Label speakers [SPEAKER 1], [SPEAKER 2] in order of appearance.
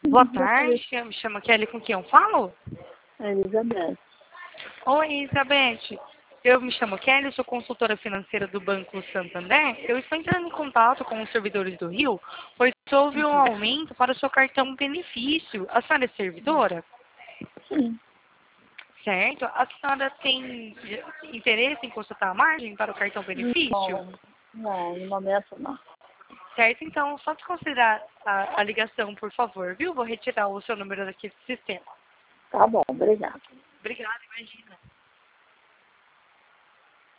[SPEAKER 1] Boa tarde, me chamo Kelly, com quem eu falo?
[SPEAKER 2] Elizabeth.
[SPEAKER 1] Oi, Elizabeth. Eu me chamo Kelly, sou consultora financeira do Banco Santander. Eu estou entrando em contato com os servidores do Rio, pois houve um aumento para o seu cartão benefício. A senhora é servidora?
[SPEAKER 2] Sim.
[SPEAKER 1] Certo. A senhora tem interesse em consultar a margem para o cartão benefício?
[SPEAKER 2] Não, no momento não.
[SPEAKER 1] Certo, então, só desconsiderar a ligação, por favor, viu? Vou retirar o seu número daqui do sistema.
[SPEAKER 2] Tá bom, obrigada.
[SPEAKER 1] Obrigada, imagina.